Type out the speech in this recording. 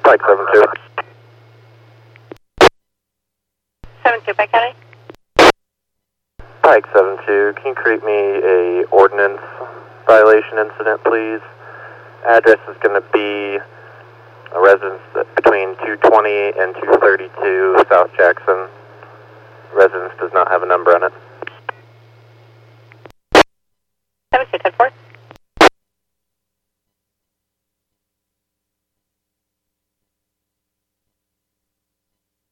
Pike 72. 72, Pike County. Pike 72, can you create me a ordinance violation incident, please? Address is going to be a residence between 220 and 232 South Jackson. Residence does not have a number on it.